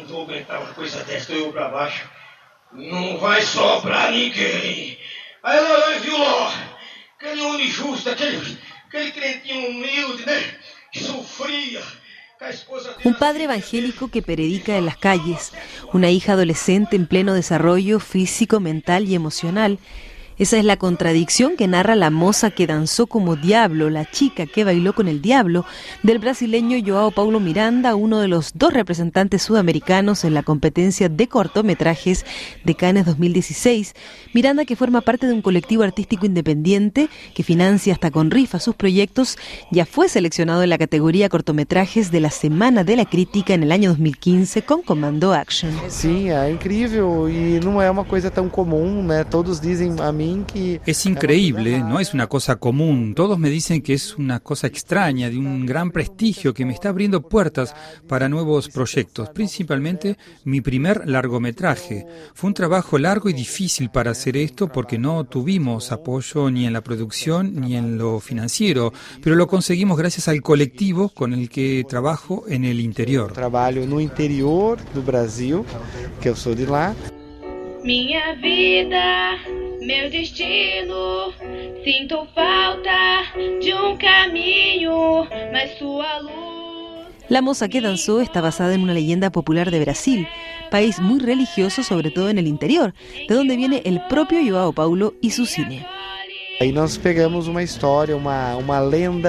vou aguentar uma coisa dessa, eu pra baixo. Não vai sobrar ninguém. Aí ela viu lá, aquele homem justo, aquele crentinho humilde, né? Que sofria. Un padre evangélico que predica en las calles, una hija adolescente en pleno desarrollo físico, mental y emocional. Esa es la contradicción que narra La moza que danzó como diablo, la chica que bailó con el diablo, del brasileño João Paulo Miranda, uno de los 2 representantes sudamericanos en la competencia de cortometrajes de Cannes 2016. Miranda, que forma parte de un colectivo artístico independiente que financia hasta con rifa sus proyectos, ya fue seleccionado en la categoría cortometrajes de la Semana de la Crítica en el año 2015 con Commando Action. Sí, es increíble y no es una cosa tan común, ¿no? Todos dicen a mí. Es increíble, no es una cosa común. Todos me dicen que es una cosa extraña, de un gran prestigio, que me está abriendo puertas para nuevos proyectos, principalmente mi primer largometraje. Fue un trabajo largo y difícil para hacer esto porque no tuvimos apoyo ni en la producción ni en lo financiero, pero lo conseguimos gracias al colectivo con el que trabajo en el interior. Trabajo no interior do Brasil, que eu sou de lá. Minha vida, meu destino, sinto falta de caminho, mas sua luz. La moza que danzó está basada en una leyenda popular de Brasil, país muy religioso, sobre todo en el interior, de donde viene el propio João Paulo y su cine. Aí nós pegamos uma história, uma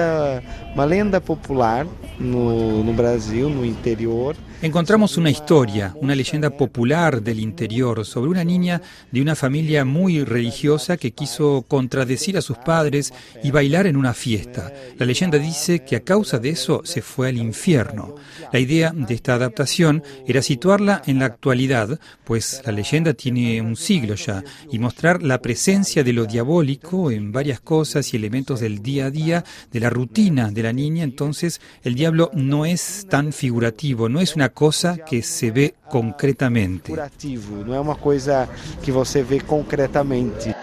lenda popular no Brasil, no interior. Encontramos una historia, una leyenda popular del interior sobre una niña de una familia muy religiosa que quiso contradecir a sus padres y bailar en una fiesta. La leyenda dice que a causa de eso se fue al infierno. La idea de esta adaptación era situarla en la actualidad, pues la leyenda tiene un siglo ya, y mostrar la presencia de lo diabólico en varias cosas y elementos del día a día, de la rutina de la niña. Entonces el diablo no es tan figurativo, no es una cosa que se ve concretamente. No es una cosa que você vê concretamente.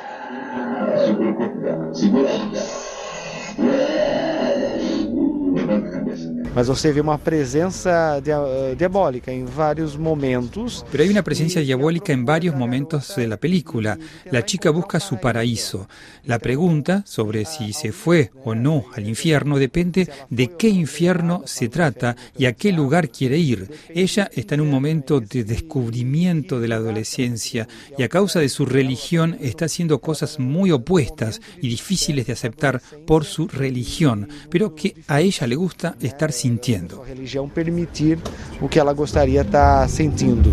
Mas você vê uma presença diabólica en varios momentos. Pero hay una presencia diabólica en varios momentos de la película. La chica busca su paraíso. La pregunta sobre si se fue o no al infierno depende de qué infierno se trata y a qué lugar quiere ir. Ella está en un momento de descubrimiento de la adolescencia y a causa de su religión está haciendo cosas muy opuestas y difíciles de aceptar por su religión, pero que a ella le gusta estar sintiendo. A religião permitir o que ela gostaria de estar sentindo.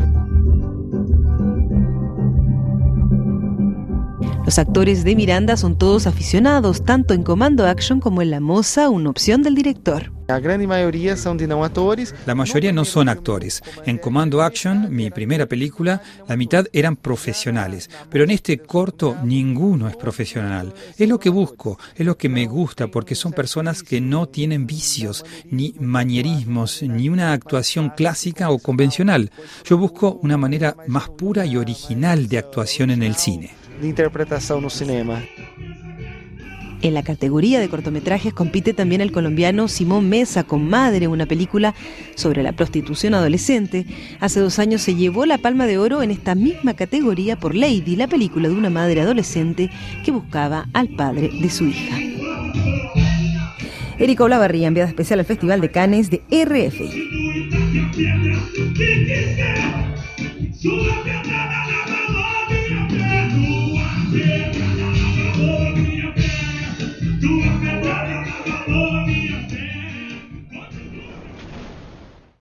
Los actores de Miranda son todos aficionados, tanto en Commando Action como en La moza, una opción del director. La gran mayoría son de no actores. La mayoría no son actores. En Commando Action, mi primera película, la mitad eran profesionales. Pero en este corto, ninguno es profesional. Es lo que busco, es lo que me gusta, porque son personas que no tienen vicios, ni manierismos, ni una actuación clásica o convencional. Yo busco una manera más pura y original de actuación en el cine. De interpretación no cinema. En la categoría de cortometrajes compite también el colombiano Simón Mesa con Madre, una película sobre la prostitución adolescente. Hace 2 años se llevó la Palma de Oro en esta misma categoría por Lady, la película de una madre adolescente que buscaba al padre de su hija. Erika Olavarría, enviada especial al Festival de Cannes de RFI. Tu